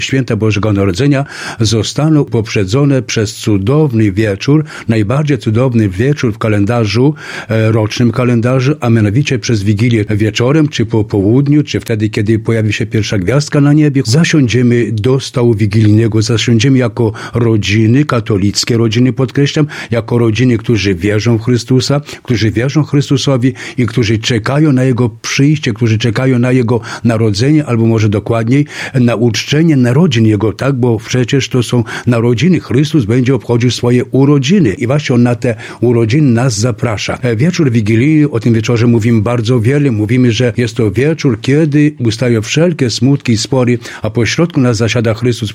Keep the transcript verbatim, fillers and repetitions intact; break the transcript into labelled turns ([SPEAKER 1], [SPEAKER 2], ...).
[SPEAKER 1] Święta Bożego Narodzenia zostaną poprzedzone przez cudowny wieczór, najbardziej cudowny wieczór w kalendarzu, e, rocznym kalendarzu, a mianowicie przez Wigilię wieczorem, czy po południu, czy wtedy, kiedy pojawi się pierwsza gwiazdka na niebie. Zasiądziemy do stołu wigilijnego, zasiądziemy jako rodziny, katolickie rodziny, podkreślam, jako rodziny, którzy wierzą w Chrystusa, którzy wierzą Chrystusowi i którzy czekają na Jego przyjście, którzy czekają na Jego narodzenie, albo może dokładniej, na uczczenie narodzin Jego, tak, bo przecież to są narodziny. Chrystus będzie obchodził swoje urodziny i właśnie On na te urodziny nas zaprasza. Wieczór wigilijny, o tym wieczorze mówimy bardzo wiele. Mówimy, że jest to wieczór, kiedy ustają wszelkie smutki i spory, a pośrodku nas zasiada Chrystus